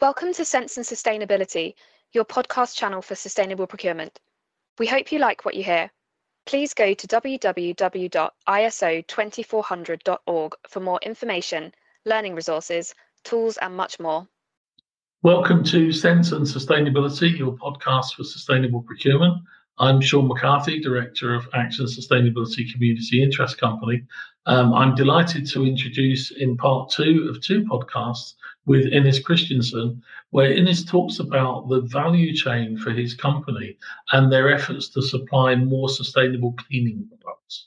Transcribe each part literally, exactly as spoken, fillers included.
Welcome to Sense and Sustainability, your podcast channel for sustainable procurement. We hope you like what you hear. Please go to w w w dot i s o two four hundred dot org for more information, learning resources, tools, and much more. Welcome to Sense and Sustainability, your podcast for sustainable procurement. I'm Sean McCarthy, Director of Action Sustainability Community Interest Company. Um, I'm delighted to introduce in part two of two podcasts with Innes Christensen, where Innes talks about the value chain for his company and their efforts to supply more sustainable cleaning products.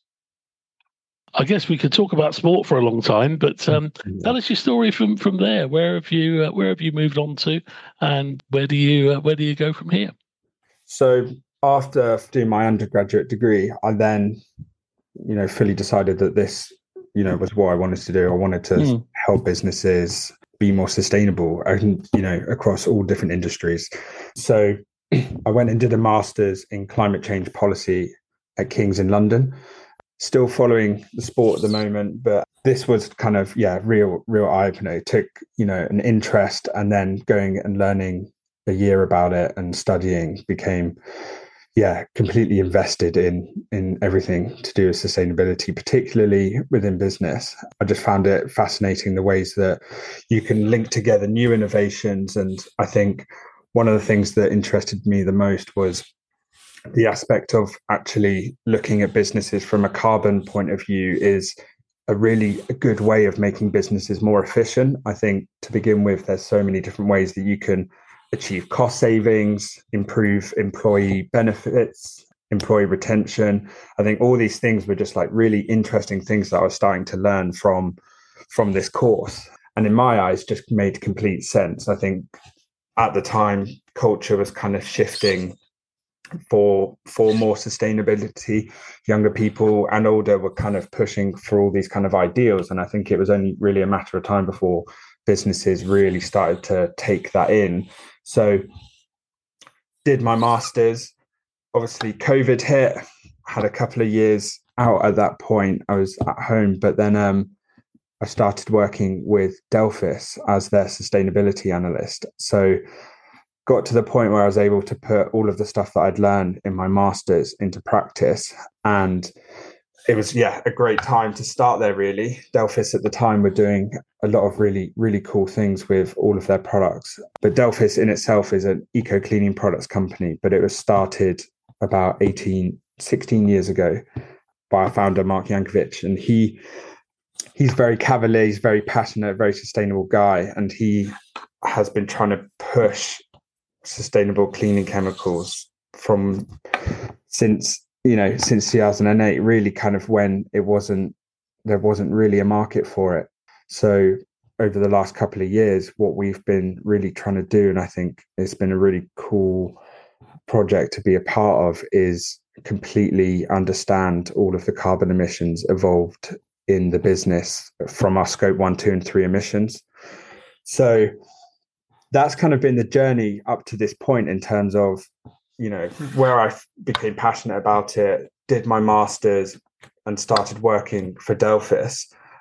I guess we could talk about sport for a long time, but um, tell us your story from, from there. Where have you uh, where have you moved on to, and where do you uh, where do you go from here? So after doing my undergraduate degree, I then, you know, fully decided that this, you know, was what I wanted to do. I wanted to mm. help businesses be more sustainable, and you know, across all different industries. So I went and did a master's in climate change policy at King's in London. Still following the sport at the moment, but this was kind of, yeah, real, real eye-opener. It took, you know, an interest, and then going and learning a year about it and studying became, yeah, completely invested in, in everything to do with sustainability, particularly within business. I just found it fascinating, the ways that you can link together new innovations. And I think one of the things that interested me the most was the aspect of actually looking at businesses from a carbon point of view is a really a good way of making businesses more efficient. I think to begin with, there's so many different ways that you can achieve cost savings, improve employee benefits, employee retention. I think all these things were just like really interesting things that I was starting to learn from, from this course. And in my eyes, just made complete sense. I think at the time, culture was kind of shifting for for more sustainability. Younger people and older were kind of pushing for all these kind of ideals, and I think it was only really a matter of time before businesses really started to take that in. So did my master's. Obviously COVID hit, had a couple of years out at that point. I was at home, but then um I started working with Delphis as their sustainability analyst. So got to the point where I was able to put all of the stuff that I'd learned in my master's into practice. And it was, yeah, a great time to start there, really. Delphis at the time were doing a lot of really, really cool things with all of their products. But Delphis in itself is an eco-cleaning products company, but it was started about eighteen, sixteen years ago by our founder, Mark Yankovic. And he he's very cavalier, he's very passionate, very sustainable guy. And he has been trying to push sustainable cleaning chemicals from since you know since two thousand eight, really kind of when it wasn't there wasn't really a market for it. So over the last couple of years, what we've been really trying to do, and I think it's been a really cool project to be a part of, is completely understand all of the carbon emissions evolved in the business from our scope one, two, and three emissions. So that's kind of been the journey up to this point in terms of, you know, where I became passionate about it, did my master's and started working for Delphis.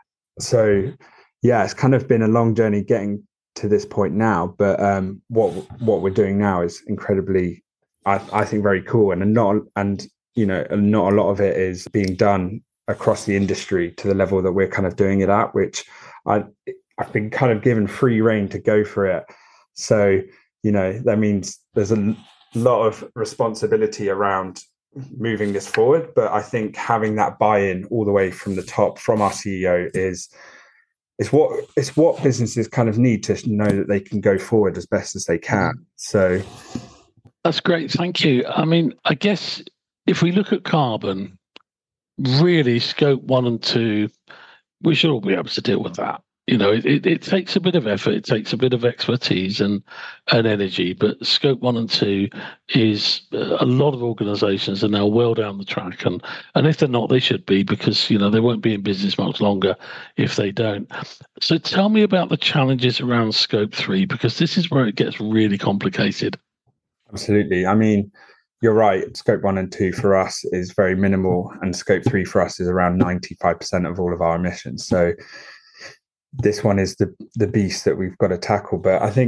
So yeah, it's kind of been a long journey getting to this point now. But um, what what we're doing now is incredibly, I, I think, very cool. And not and you know, not a lot of it is being done across the industry to the level that we're kind of doing it at, which I I've been kind of given free rein to go for it. So, you know, that means there's a lot of responsibility around moving this forward. But I think having that buy-in all the way from the top, from our C E O, is is what it's what businesses kind of need to know that they can go forward as best as they can. So that's great. Thank you. I mean, I guess if we look at carbon, really scope one and two, we should all be able to deal with that. You know, it, it, it takes a bit of effort, it takes a bit of expertise and, and energy, but scope one and two is uh, a lot of organisations are now well down the track, and, and if they're not, they should be, because, you know, they won't be in business much longer if they don't. So tell me about the challenges around scope three, because this is where it gets really complicated. Absolutely. I mean, you're right. Scope one and two for us is very minimal, and scope three for us is around ninety-five percent of all of our emissions. So this one is the the beast that we've got to tackle. But I think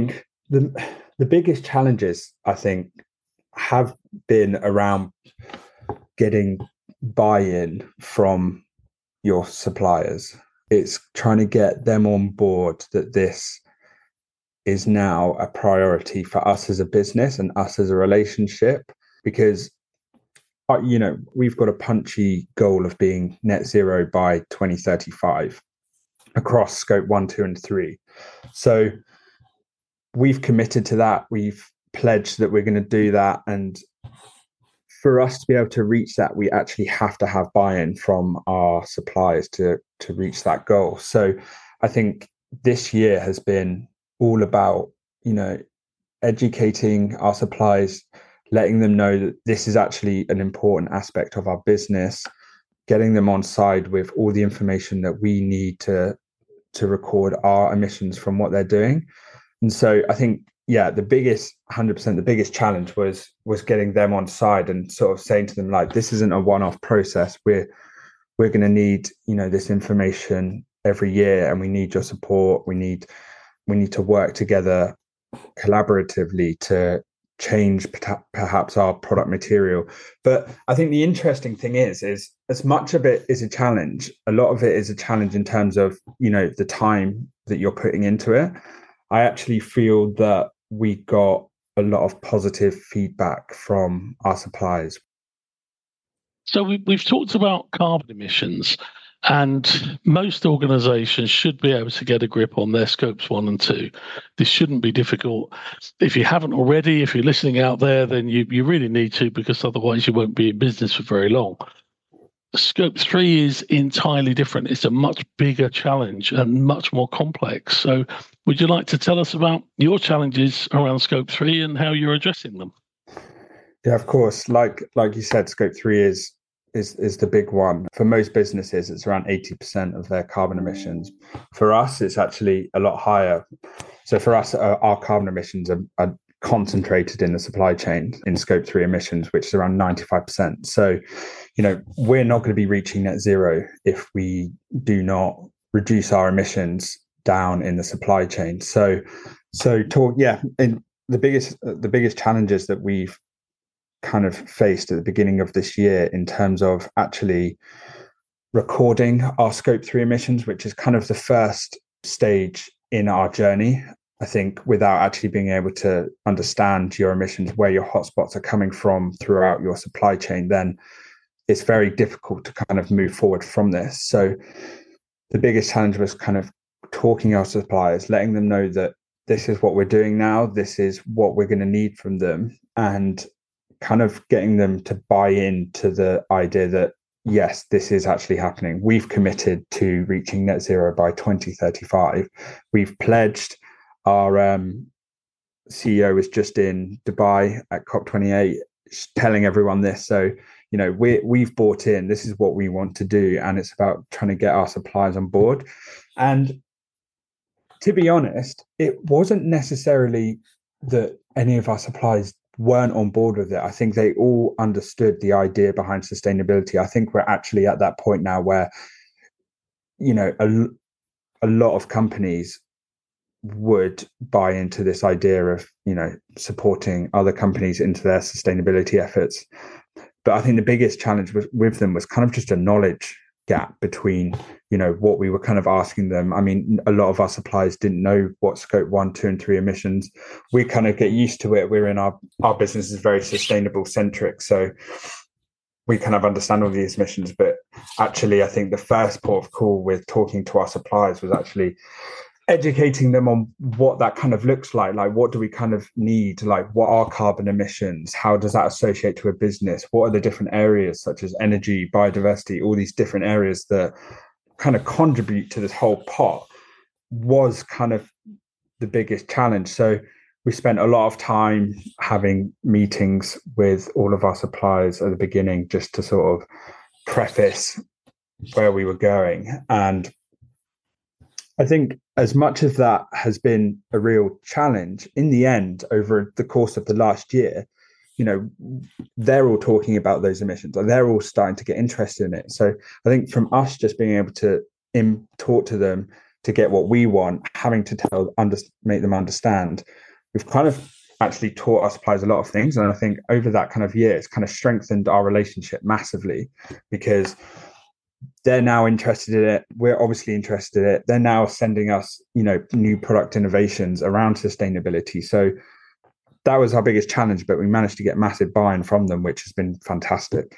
the the biggest challenges, I think, have been around getting buy-in from your suppliers. It's trying to get them on board that this is now a priority for us as a business and us as a relationship, because uh, you know, we've got a punchy goal of being net zero by twenty thirty-five across scope one, two, and three. So we've committed to that. We've pledged that we're going to do that. And for us to be able to reach that, we actually have to have buy-in from our suppliers to, to reach that goal. So I think this year has been all about, you know, educating our suppliers, letting them know that this is actually an important aspect of our business, getting them on side with all the information that we need to to record our emissions from what they're doing. And so I think, yeah, the biggest one hundred percent, the biggest challenge was was getting them on side and sort of saying to them, like, this isn't a one-off process. We're we're going to need, you know, this information every year, and we need your support. We need we need to work together collaboratively to change perhaps our product material. But I think the interesting thing is, is as much of it is a challenge, a lot of it is a challenge in terms of, you know, the time that you're putting into it. I actually feel that we got a lot of positive feedback from our suppliers. So we, we've talked about carbon emissions, and most organizations should be able to get a grip on their scopes one and two. This shouldn't be difficult. If you haven't already, if you're listening out there, then you, you really need to, because otherwise you won't be in business for very long. Scope three is entirely different. It's a much bigger challenge and much more complex. So would you like to tell us about your challenges around scope three and how you're addressing them? Yeah, of course. Like like you said, scope three is is is the big one. For most businesses, it's around eighty percent of their carbon emissions. For us, it's actually a lot higher. So for us, uh, our carbon emissions are, are concentrated in the supply chain in scope three emissions, which is around ninety-five percent. So, you know, we're not going to be reaching net zero if we do not reduce our emissions down in the supply chain. So, so talk, yeah, and the biggest the biggest challenges that we've kind of faced at the beginning of this year in terms of actually recording our scope three emissions, which is kind of the first stage in our journey. I think without actually being able to understand your emissions, where your hotspots are coming from throughout your supply chain, then it's very difficult to kind of move forward from this. So the biggest challenge was kind of talking our suppliers, letting them know that this is what we're doing now, this is what we're going to need from them, and kind of getting them to buy into the idea that, yes, this is actually happening. We've committed to reaching net zero by twenty thirty-five. We've pledged. Our um, C E O was just in Dubai at COP twenty-eight telling everyone this. So, you know, we, we've bought in, this is what we want to do. And it's about trying to get our suppliers on board. And to be honest, it wasn't necessarily that any of our suppliers weren't on board with it. I think they all understood the idea behind sustainability. I think we're actually at that point now where, you know, a, a lot of companies would buy into this idea of, you know, supporting other companies into their sustainability efforts. But I think the biggest challenge was, with them was kind of just a knowledge gap between, you know, what we were kind of asking them. I mean, a lot of our suppliers didn't know what scope one, two, and three emissions. We kind of get used to it. We're in our, our business is very sustainable centric. So we kind of understand all these emissions. But actually, I think the first port of call with talking to our suppliers was actually educating them on what that kind of looks like. Like, what do we kind of need? Like, what are carbon emissions? How does that associate to a business? What are the different areas such as energy, biodiversity, all these different areas that kind of contribute to this whole pot was kind of the biggest challenge. So we spent a lot of time having meetings with all of our suppliers at the beginning just to sort of preface where we were going. And I think as much as that has been a real challenge, in the end, over the course of the last year, you know, they're all talking about those emissions and they're all starting to get interested in it. So I think from us just being able to in, talk to them to get what we want, having to tell, under, make them understand, we've kind of actually taught our suppliers a lot of things. And I think over that kind of year, it's kind of strengthened our relationship massively, because they're now interested in it. We're obviously interested in it. They're now sending us, you know, new product innovations around sustainability. So that was our biggest challenge, but we managed to get massive buy-in from them, which has been fantastic.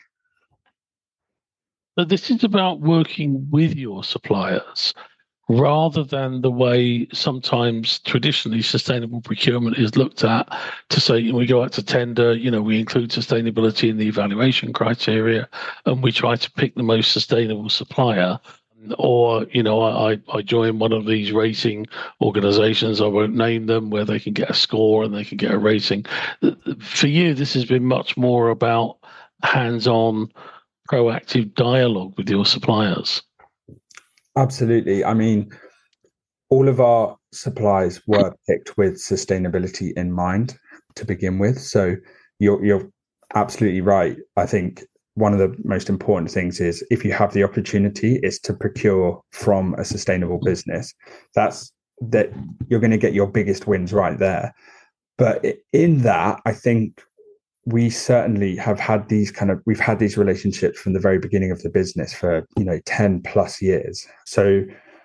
So this is about working with your suppliers rather than the way sometimes traditionally sustainable procurement is looked at, to say, you know, we go out to tender, you know, we include sustainability in the evaluation criteria and we try to pick the most sustainable supplier. Or, you know, I, I join one of these rating organizations, I won't name them, where they can get a score and they can get a rating. For you, this has been much more about hands-on, proactive dialogue with your suppliers. Absolutely. I mean, all of our supplies were picked with sustainability in mind to begin with. So you're you're absolutely right. I think one of the most important things is, if you have the opportunity, is to procure from a sustainable business. That's that you're going to get your biggest wins right there. But in that, I think we certainly have had these kind of, we've had these relationships from the very beginning of the business for, you know, ten plus years. So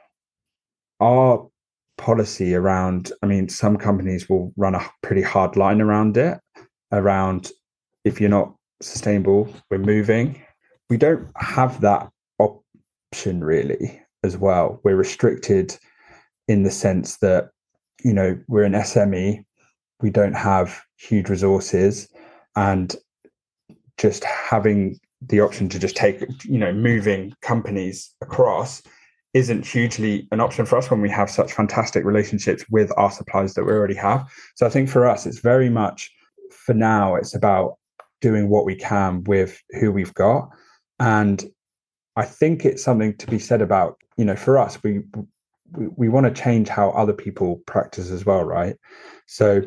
our policy around, I mean, some companies will run a pretty hard line around it, around if you're not sustainable, we're moving. We don't have that option really as well. We're restricted in the sense that, you know, we're an S M E, we don't have huge resources, and just having the option to just take, you know, moving companies across isn't hugely an option for us when we have such fantastic relationships with our suppliers that we already have. So I think for us, it's very much, for now, it's about doing what we can with who we've got. And I think it's something to be said about, you know, for us, we we, we want to change how other people practice as well, right? So,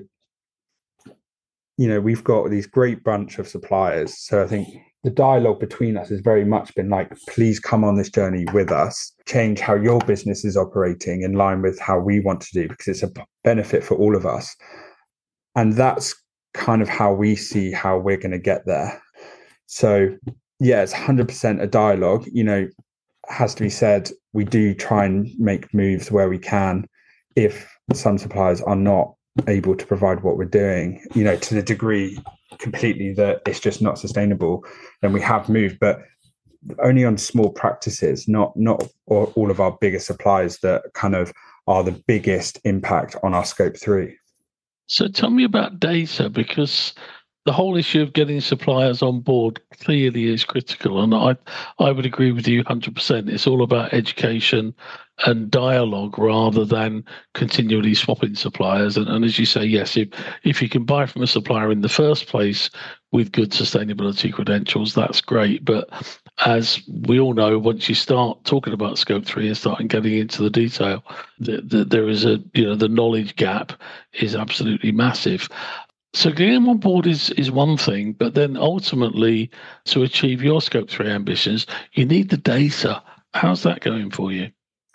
you know, we've got these great bunch of suppliers. So I think the dialogue between us has very much been like, please come on this journey with us, change how your business is operating in line with how we want to do, because it's a benefit for all of us. And that's kind of how we see how we're going to get there. So yeah, it's one hundred percent a dialogue. You know, has to be said, we do try and make moves where we can if some suppliers are not able to provide what we're doing, you know, to the degree completely that it's just not sustainable, then we have moved, but only on small practices, not not all of our bigger suppliers that kind of are the biggest impact on our scope three. So tell me about data, because the whole issue of getting suppliers on board clearly is critical. And I, I would agree with you one hundred percent. It's all about education and dialogue rather than continually swapping suppliers. And, and as you say, yes, if, if you can buy from a supplier in the first place with good sustainability credentials, that's great. But as we all know, once you start talking about scope three and starting getting into the detail, the, the, there is a, you know, the knowledge gap is absolutely massive. So getting them on board is, is one thing, but then ultimately to achieve your scope three ambitions, you need the data. How's that going for you?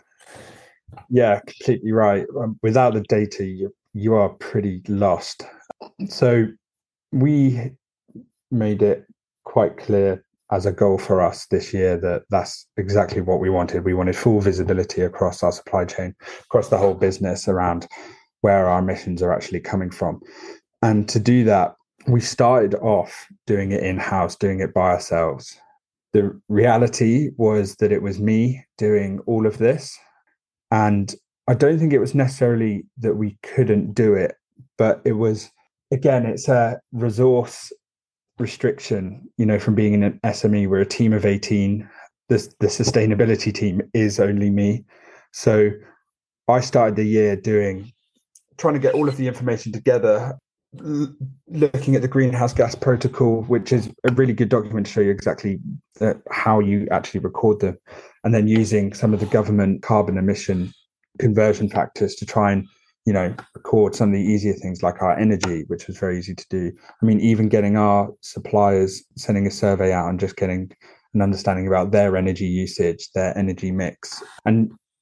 Yeah, completely right. Um, without the data, you, you are pretty lost. So we made it quite clear as a goal for us this year that that's exactly what we wanted. We wanted full visibility across our supply chain, across the whole business, around where our emissions are actually coming from. And to do that, we started off doing it in-house, doing it by ourselves. The reality was that it was me doing all of this. And I don't think it was necessarily that we couldn't do it, but it was, again, it's a resource restriction, you know, from being in an S M E. We're a team of eighteen. This, the sustainability team is only me. So I started the year doing, trying to get all of the information together, l- looking at the greenhouse gas protocol, which is a really good document to show you exactly uh, how you actually record them, and then using some of the government carbon emission conversion factors to try and, you know, record some of the easier things like our energy, which was very easy to do. I mean, even getting our suppliers, sending a survey out and just getting an understanding about their energy usage, their energy mix. And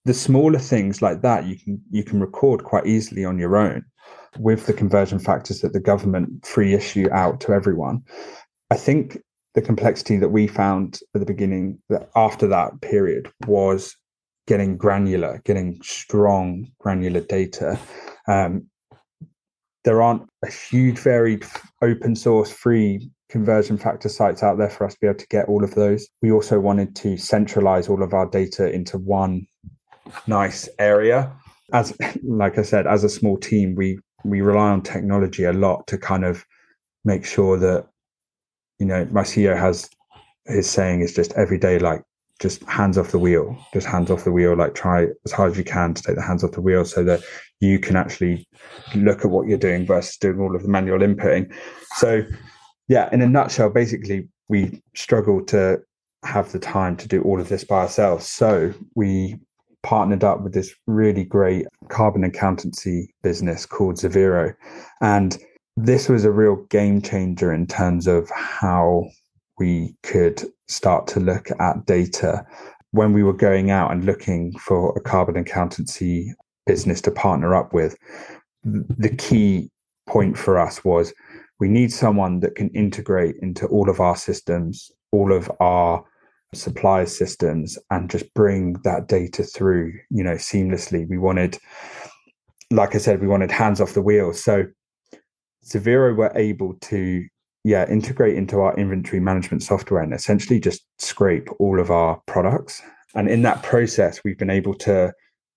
the smaller things like that, you can you can record quite easily on your own with the conversion factors that the government free issue out to everyone. I think the complexity that we found at the beginning, that after that period, was getting granular, getting strong granular data. Um, there aren't a huge varied open source free conversion factor sites out there for us to be able to get all of those. We also wanted to centralize all of our data into one nice area. As like I said, as a small team, we we rely on technology a lot to kind of make sure that, you know, my C E O has his saying is just every day, like, just hands off the wheel, just hands off the wheel, like try as hard as you can to take the hands off the wheel so that you can actually look at what you're doing versus doing all of the manual inputting. So yeah, in a nutshell, basically we struggle to have the time to do all of this by ourselves. So we partnered up with this really great carbon accountancy business called Zaviro. And this was a real game changer in terms of how we could start to look at data. When we were going out and looking for a carbon accountancy business to partner up with, the key point for us was we need someone that can integrate into all of our systems, all of our supplier systems, and just bring that data through, you know, seamlessly. We wanted, like I said, we wanted hands off the wheel. So Zaviro were able to, yeah, integrate into our inventory management software and essentially just scrape all of our products. And in that process, we've been able to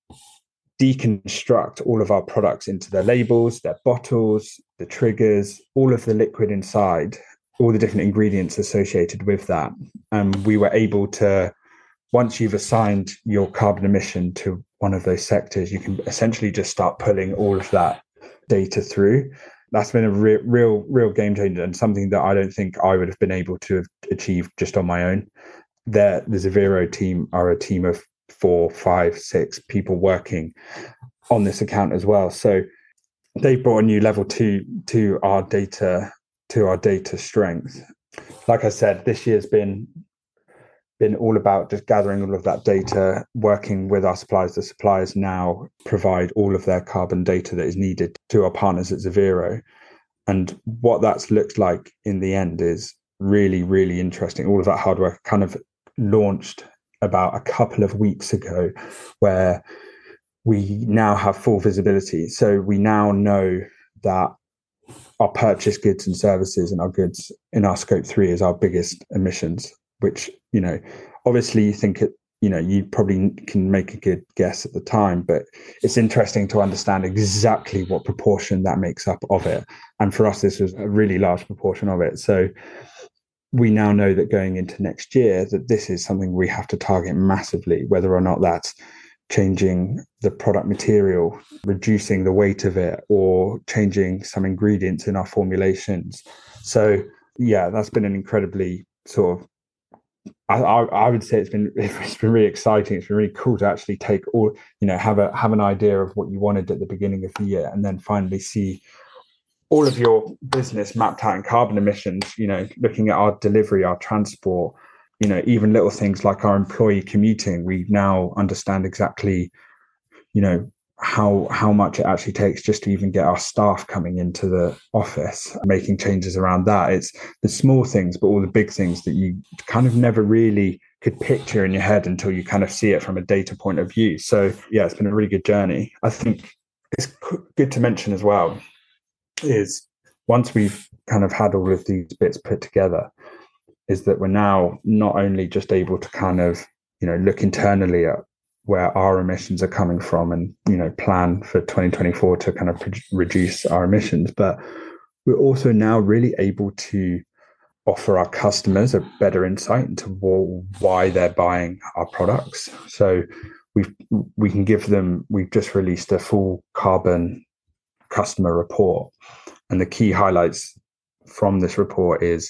deconstruct all of our products into their labels, their bottles, the triggers, all of the liquid inside, all the different ingredients associated with that. And we were able to, once you've assigned your carbon emission to one of those sectors, you can essentially just start pulling all of that data through. That's been a re- real, real game changer, and something that I don't think I would have been able to have achieved just on my own. The, the Zaviro team are a team of four, five, six people working on this account as well. So they brought a new level to to our data, to our data strength. Like I said, this year's been been all about just gathering all of that data, working with our suppliers. The suppliers now provide all of their carbon data that is needed to our partners at Zaviro. And what that's looked like in the end is really, really interesting. All of that hard work kind of launched about a couple of weeks ago, where we now have full visibility. So we now know that our purchased goods and services and our goods in our scope three is our biggest emissions, which, you know, obviously you think it, you know, you probably can make a good guess at the time, but it's interesting to understand exactly what proportion that makes up of it. And for us, this was a really large proportion of it. So we now know that going into next year, that this is something we have to target massively, whether or not that's changing the product material, reducing the weight of it, or changing some ingredients in our formulations. So yeah, that's been an incredibly sort of, I, I, I would say it's been it's been really exciting. It's been really cool to actually take all, you know, have a have an idea of what you wanted at the beginning of the year, and then finally see all of your business mapped out in carbon emissions, you know, looking at our delivery, our transport, you know, even little things like our employee commuting. We now understand exactly, you know, how how much it actually takes just to even get our staff coming into the office, making changes around that. It's the small things, but all the big things that you kind of never really could picture in your head until you kind of see it from a data point of view. So yeah, it's been a really good journey. I think it's good to mention as well is once we've kind of had all of these bits put together, is that we're now not only just able to kind of, you know, look internally at where our emissions are coming from and, you know, plan for twenty twenty-four to kind of pro- reduce our emissions, but we're also now really able to offer our customers a better insight into why they're buying our products. So we've, we can give them, we've just released a full carbon customer report. And the key highlights from this report is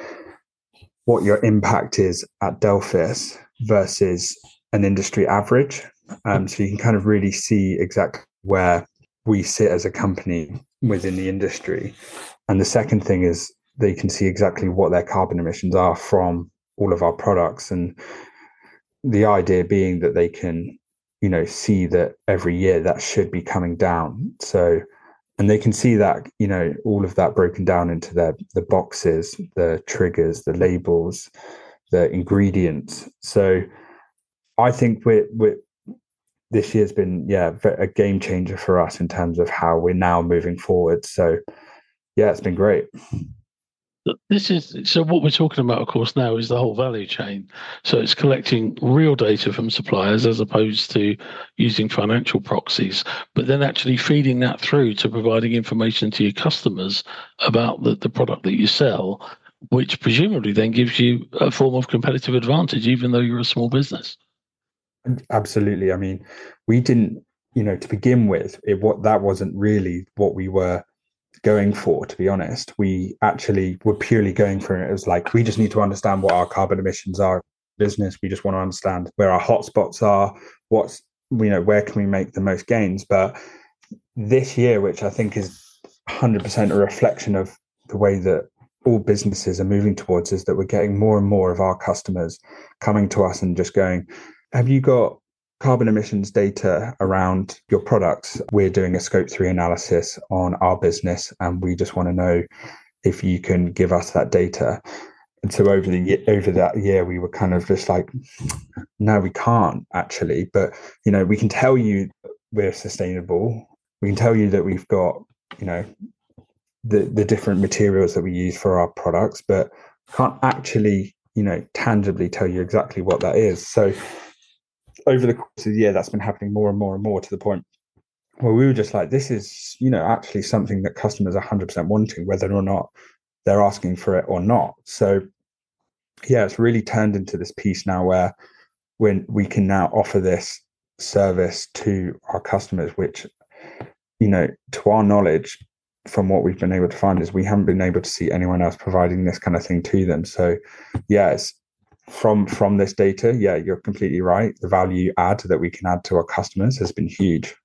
what your impact is at Delphis versus an industry average. Um, so you can kind of really see exactly where we sit as a company within the industry. And the second thing is they can see exactly what their carbon emissions are from all of our products. And the idea being that they can, you know, see that every year that should be coming down. So, and they can see that, you know, all of that broken down into their the boxes, the triggers, the labels, the ingredients. So I think we're, we're this year's been, yeah, a game changer for us in terms of how we're now moving forward. So yeah, it's been great. This is so what we're talking about, of course, now is the whole value chain. So it's collecting real data from suppliers as opposed to using financial proxies, but then actually feeding that through to providing information to your customers about the, the product that you sell, which presumably then gives you a form of competitive advantage, even though you're a small business. Absolutely. I mean, we didn't, you know, to begin with, it what that wasn't really what we were going for, to be honest. We actually were purely going for it. It was like, we just need to understand what our carbon emissions are business. We just want to understand where our hotspots are, what's, you know, where can we make the most gains. But this year, which I think is one hundred percent a reflection of the way that all businesses are moving towards, is that we're getting more and more of our customers coming to us and just going, have you got carbon emissions data around your products? We're doing a scope three analysis on our business, and we just want to know if you can give us that data. And so over the over that year, we were kind of just like, no, we can't actually. But, you know, we can tell you we're sustainable. We can tell you that we've got, you know, the, the different materials that we use for our products, but can't actually, you know, tangibly tell you exactly what that is. So over the course of the year, that's been happening more and more and more, to the point where we were just like, this is, you know, actually something that customers are one hundred percent wanting, whether or not they're asking for it or not. So yeah, it's really turned into this piece now where when we can now offer this service to our customers, which, you know, to our knowledge, from what we've been able to find, is we haven't been able to see anyone else providing this kind of thing to them. So yeah, it's from from this data, yeah, you're completely right. The value add that we can add to our customers has been huge.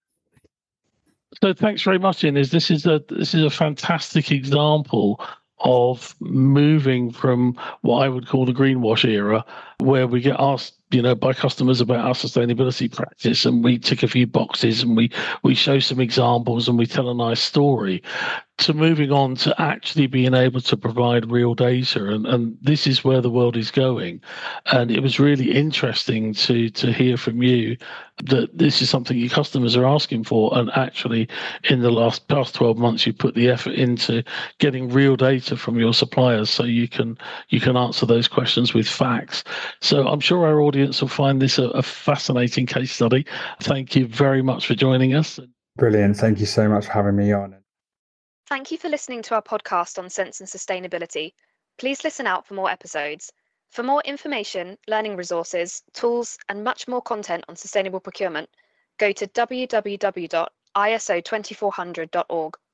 So thanks very much, Ines. This is a this is a fantastic example of moving from what I would call the greenwash era, where we get asked, you know, by customers about our sustainability practice, and we tick a few boxes and we we show some examples and we tell a nice story, to moving on to actually being able to provide real data. And, and this is where the world is going. And it was really interesting to to hear from you that this is something your customers are asking for. And actually, in the last past twelve months, you put the effort into getting real data from your suppliers so you can you can answer those questions with facts. So I'm sure our audience will find this a, a fascinating case study. Thank you very much for joining us. Brilliant. Thank you so much for having me on. Thank you for listening to our podcast on Sense and Sustainability. Please listen out for more episodes. For more information, learning resources, tools, and much more content on sustainable procurement, go to w w w dot i s o two four hundred dot org.